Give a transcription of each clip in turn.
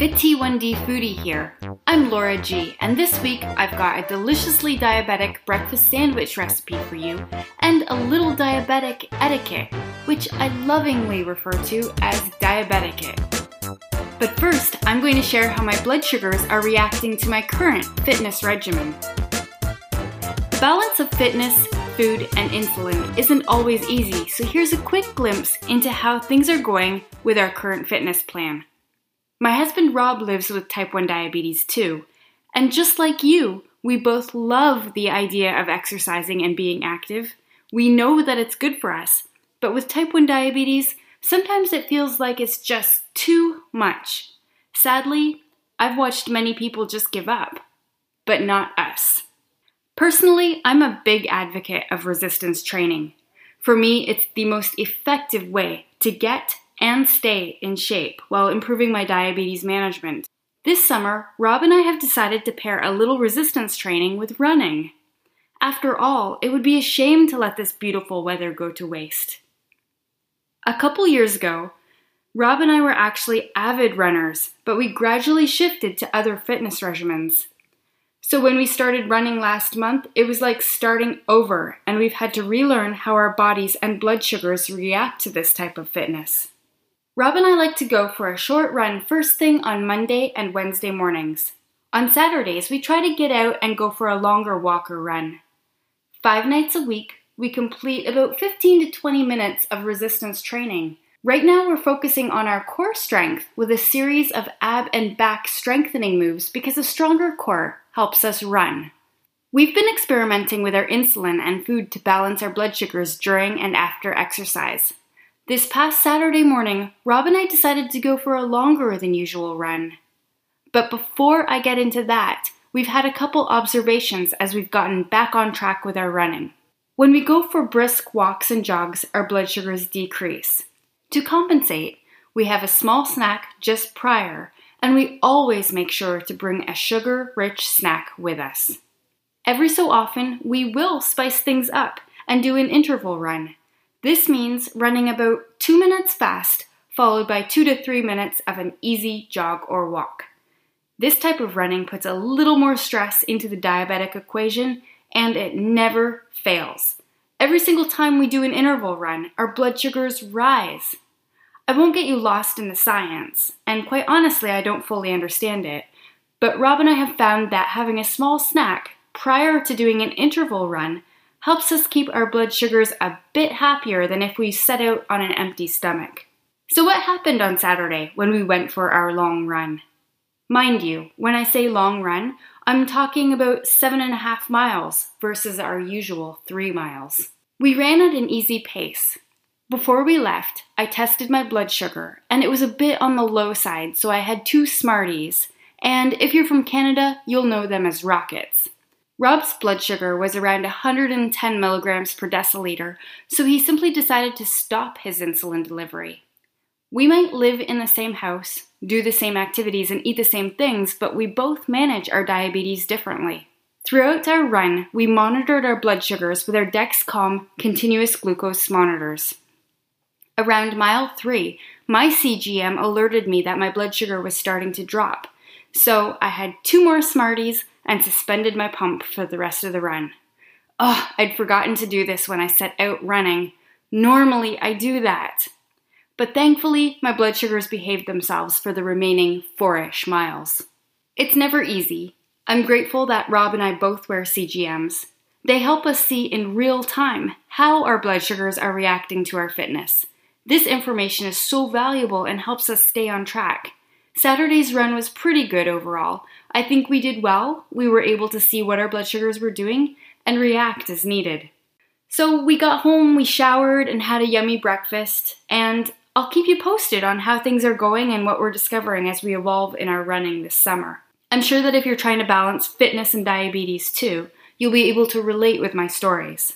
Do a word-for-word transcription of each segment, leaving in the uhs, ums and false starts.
Fit T one D Foodie here. I'm Laura G, and this week I've got a deliciously diabetic breakfast sandwich recipe for you and a little diabetic etiquette, which I lovingly refer to as diabeticate. But first, I'm going to share how my blood sugars are reacting to my current fitness regimen. The balance of fitness, food, and insulin isn't always easy, so here's a quick glimpse into how things are going with our current fitness plan. My husband Rob lives with type one diabetes too, and just like you, we both love the idea of exercising and being active. We know that it's good for us, but with type one diabetes, sometimes it feels like it's just too much. Sadly, I've watched many people just give up, but not us. Personally, I'm a big advocate of resistance training. For me, it's the most effective way to get and stay in shape while improving my diabetes management. This summer, Rob and I have decided to pair a little resistance training with running. After all, it would be a shame to let this beautiful weather go to waste. A couple years ago, Rob and I were actually avid runners, but we gradually shifted to other fitness regimens. So when we started running last month, it was like starting over, and we've had to relearn how our bodies and blood sugars react to this type of fitness. Rob and I like to go for a short run first thing on Monday and Wednesday mornings. On Saturdays, we try to get out and go for a longer walk or run. Five nights a week, we complete about fifteen to twenty minutes of resistance training. Right now, we're focusing on our core strength with a series of ab and back strengthening moves because a stronger core helps us run. We've been experimenting with our insulin and food to balance our blood sugars during and after exercise. This past Saturday morning, Rob and I decided to go for a longer than usual run. But before I get into that, we've had a couple observations as we've gotten back on track with our running. When we go for brisk walks and jogs, our blood sugars decrease. To compensate, we have a small snack just prior, and we always make sure to bring a sugar-rich snack with us. Every so often, we will spice things up and do an interval run. This means running about two minutes fast, followed by two to three minutes of an easy jog or walk. This type of running puts a little more stress into the diabetic equation, and it never fails. Every single time we do an interval run, our blood sugars rise. I won't get you lost in the science, and quite honestly, I don't fully understand it, but Rob and I have found that having a small snack prior to doing an interval run helps us keep our blood sugars a bit happier than if we set out on an empty stomach. So what happened on Saturday when we went for our long run? Mind you, when I say long run, I'm talking about seven and a half miles versus our usual three miles. We ran at an easy pace. Before we left, I tested my blood sugar, and it was a bit on the low side, so I had two Smarties, and if you're from Canada, you'll know them as Rockets. Rob's blood sugar was around one hundred ten milligrams per deciliter, so he simply decided to stop his insulin delivery. We might live in the same house, do the same activities, and eat the same things, but we both manage our diabetes differently. Throughout our run, we monitored our blood sugars with our Dexcom continuous glucose monitors. Around mile three, my C G M alerted me that my blood sugar was starting to drop, so I had two more Smarties and suspended my pump for the rest of the run. Oh, I'd forgotten to do this when I set out running. Normally, I do that. But thankfully, my blood sugars behaved themselves for the remaining four-ish miles. It's never easy. I'm grateful that Rob and I both wear C G Ms. They help us see in real time how our blood sugars are reacting to our fitness. This information is so valuable and helps us stay on track. Saturday's run was pretty good overall. I think we did well. We were able to see what our blood sugars were doing and react as needed. So we got home, we showered, and had a yummy breakfast, and I'll keep you posted on how things are going and what we're discovering as we evolve in our running this summer. I'm sure that if you're trying to balance fitness and diabetes too, you'll be able to relate with my stories.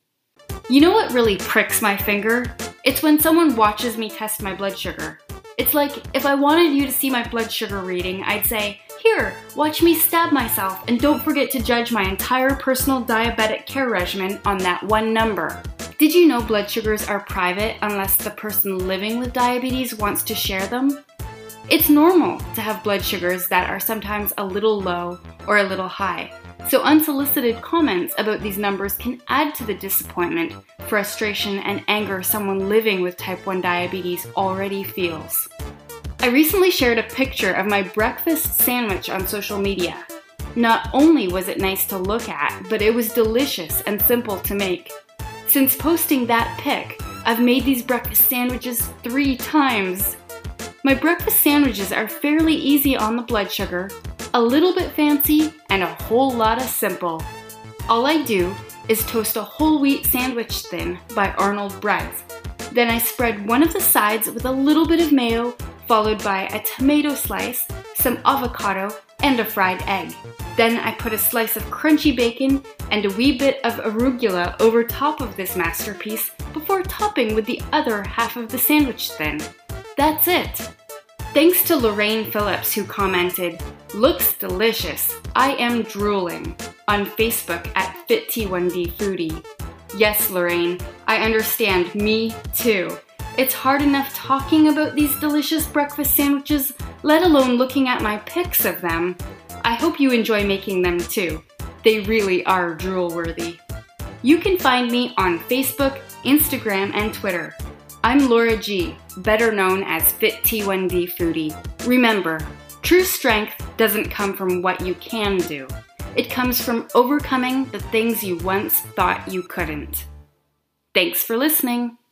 You know what really pricks my finger? It's when someone watches me test my blood sugar. It's like if I wanted you to see my blood sugar reading, I'd say, "Here, watch me stab myself, and don't forget to judge my entire personal diabetic care regimen on that one number." Did you know blood sugars are private unless the person living with diabetes wants to share them? It's normal to have blood sugars that are sometimes a little low or a little high, so unsolicited comments about these numbers can add to the disappointment, frustration, and anger someone living with type one diabetes already feels. I recently shared a picture of my breakfast sandwich on social media. Not only was it nice to look at, but it was delicious and simple to make. Since posting that pic, I've made these breakfast sandwiches three times. My breakfast sandwiches are fairly easy on the blood sugar, a little bit fancy, and a whole lot of simple. All I do is toast a whole wheat sandwich thin by Arnold Breads. Then I spread one of the sides with a little bit of mayo, followed by a tomato slice, some avocado, and a fried egg. Then I put a slice of crunchy bacon and a wee bit of arugula over top of this masterpiece before topping with the other half of the sandwich thin. That's it! Thanks to Lorraine Phillips who commented, "Looks delicious, I am drooling," on Facebook at Fit T one D Foodie. Yes, Lorraine, I understand, me too. It's hard enough talking about these delicious breakfast sandwiches, let alone looking at my pics of them. I hope you enjoy making them too. They really are drool-worthy. You can find me on Facebook, Instagram, and Twitter. I'm Laura G, better known as Fit T one D Foodie. Remember, true strength doesn't come from what you can do. It comes from overcoming the things you once thought you couldn't. Thanks for listening.